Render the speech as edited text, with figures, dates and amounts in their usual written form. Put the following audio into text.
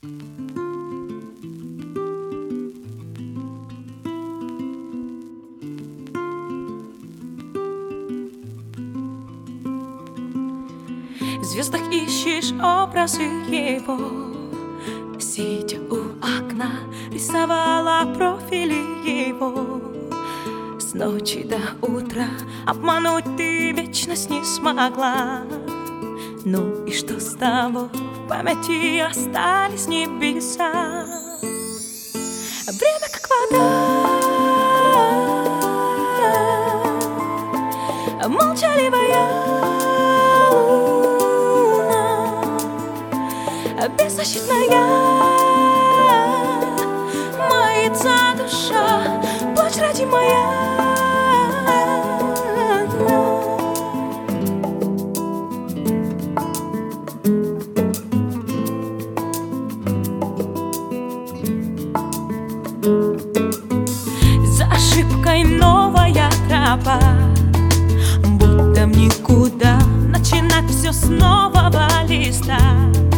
В звездах ищешь образы его. Сидя у окна, рисовала профили его. С ночи до утра обмануть ты вечность не смогла. Ну и что с того? В памяти остались небеса. Время как вода, молчаливая луна, беззащитная мается душа, плачь, родимая. За ошибкой новая тропа, будто в никуда начинать все с нового листа.